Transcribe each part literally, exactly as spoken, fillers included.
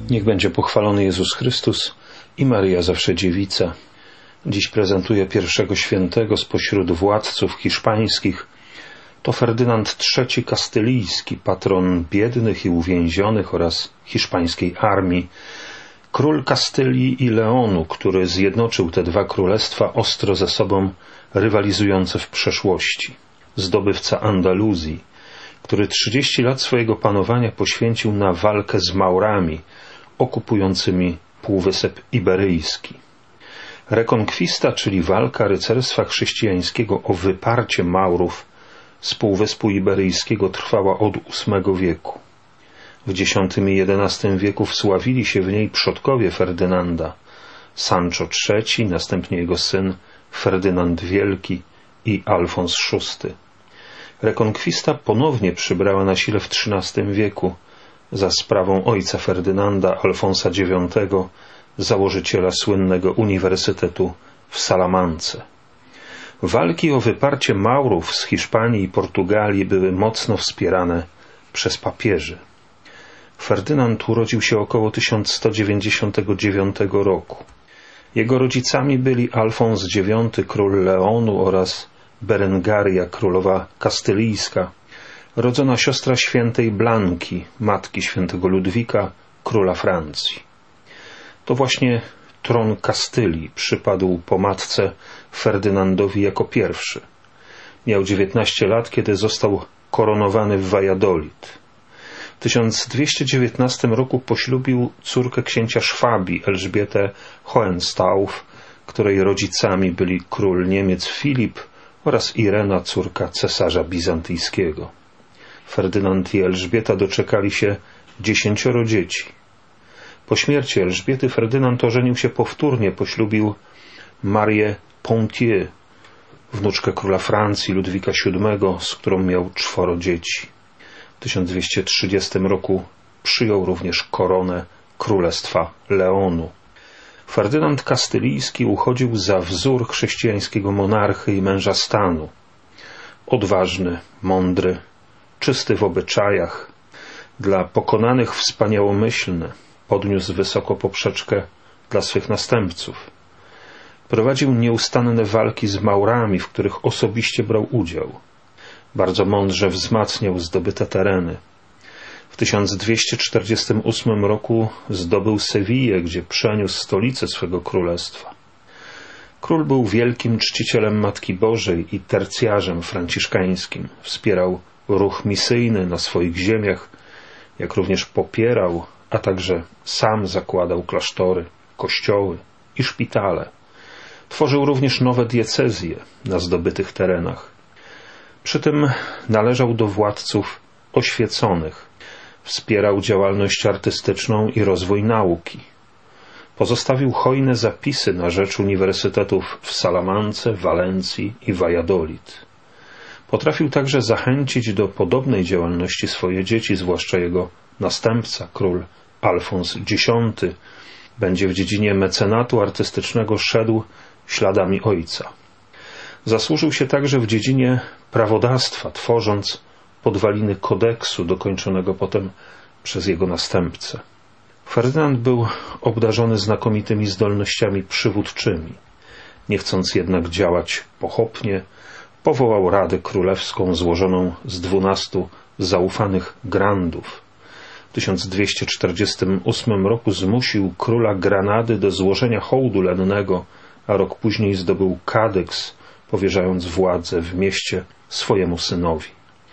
Niech będzie pochwalony Jezus Chrystus i Maryja zawsze dziewica. Dziś prezentuję pierwszego świętego spośród władców hiszpańskich. To Ferdynand trzeci Kastylijski, patron biednych i uwięzionych oraz hiszpańskiej armii. Król Kastylii i Leonu, który zjednoczył te dwa królestwa ostro ze sobą rywalizujące w przeszłości. Zdobywca Andaluzji, który trzydzieści lat swojego panowania poświęcił na walkę z Maurami, okupującymi Półwysep Iberyjski. Reconquista, czyli walka rycerstwa chrześcijańskiego o wyparcie Maurów z Półwyspu Iberyjskiego, trwała od ósmego wieku. W dziesiątym i jedenastym wieku wsławili się w niej przodkowie Ferdynanda, Sancho trzeci, następnie jego syn Ferdynand Wielki i Alfons szósty. Reconquista ponownie przybrała na sile w trzynastym wieku za sprawą ojca Ferdynanda, Alfonsa dziewiątego, założyciela słynnego uniwersytetu w Salamance. Walki o wyparcie Maurów z Hiszpanii i Portugalii były mocno wspierane przez papieży. Ferdynand urodził się około tysiąc sto dziewięćdziesiątego dziewiątego roku. Jego rodzicami byli Alfons dziewiąty, król Leonu, oraz Berengaria, królowa kastylijska, rodzona siostra świętej Blanki, matki świętego Ludwika, króla Francji. To właśnie tron Kastylii przypadł po matce Ferdynandowi jako pierwszy. Miał dziewiętnaście lat, kiedy został koronowany w Valladolid. W tysiąc dwieście dziewiętnastym roku poślubił córkę księcia Szwabii, Elżbietę Hohenstauf, której rodzicami byli król Niemiec Filip oraz Irena, córka cesarza bizantyjskiego. Ferdynand i Elżbieta doczekali się dziesięcioro dzieci. Po śmierci Elżbiety Ferdynand ożenił się powtórnie, poślubił Marię Ponthieu, wnuczkę króla Francji Ludwika siódmego, z którą miał czworo dzieci. W tysiąc dwieście trzydziestym roku przyjął również koronę Królestwa Leonu. Ferdynand Kastylijski uchodził za wzór chrześcijańskiego monarchy i męża stanu. Odważny, mądry, czysty w obyczajach, dla pokonanych wspaniałomyślny, podniósł wysoko poprzeczkę dla swych następców. Prowadził nieustanne walki z Maurami, w których osobiście brał udział. Bardzo mądrze wzmacniał zdobyte tereny. W tysiąc dwieście czterdziestym ósmym roku zdobył Sewillę, gdzie przeniósł stolicę swego królestwa. Król był wielkim czcicielem Matki Bożej i tercjarzem franciszkańskim. Wspierał ruch misyjny na swoich ziemiach, jak również popierał, a także sam zakładał klasztory, kościoły i szpitale. Tworzył również nowe diecezje na zdobytych terenach. Przy tym należał do władców oświeconych. Wspierał działalność artystyczną i rozwój nauki. Pozostawił hojne zapisy na rzecz uniwersytetów w Salamance, Walencji i Valladolid. Potrafił także zachęcić do podobnej działalności swoje dzieci, zwłaszcza jego następca, król Alfons dziesiąty, będzie w dziedzinie mecenatu artystycznego szedł śladami ojca. Zasłużył się także w dziedzinie prawodawstwa, tworząc podwaliny kodeksu dokończonego potem przez jego następcę. Ferdynand był obdarzony znakomitymi zdolnościami przywódczymi. Nie chcąc jednak działać pochopnie, powołał Radę Królewską złożoną z dwunastu zaufanych grandów. W tysiąc dwieście czterdziestym ósmym roku zmusił króla Granady do złożenia hołdu lennego, a rok później zdobył kadeks, powierzając władzę w mieście swojemu synowi.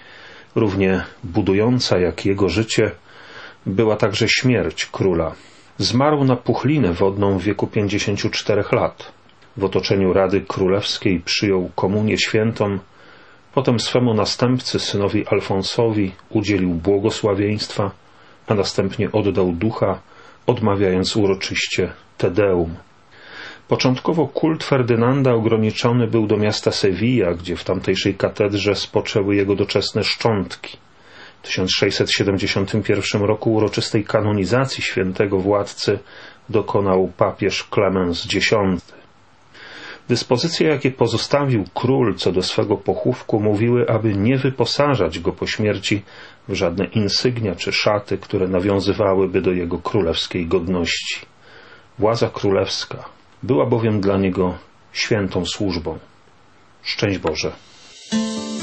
Równie budująca jak jego życie była także śmierć króla. Zmarł na puchlinę wodną w wieku pięćdziesięciu czterech lat. W otoczeniu Rady Królewskiej przyjął komunię świętą, potem swemu następcy, synowi Alfonsowi, udzielił błogosławieństwa, a następnie oddał ducha, odmawiając uroczyście Te Deum. Początkowo kult Ferdynanda ograniczony był do miasta Sewilla, gdzie w tamtejszej katedrze spoczęły jego doczesne szczątki. W tysiąc sześćset siedemdziesiątym pierwszym roku uroczystej kanonizacji świętego władcy dokonał papież Klemens dziesiąty. Dyspozycje, jakie pozostawił król co do swego pochówku, mówiły, aby nie wyposażać go po śmierci w żadne insygnia czy szaty, które nawiązywałyby do jego królewskiej godności. Władza królewska była bowiem dla niego świętą służbą. Szczęść Boże.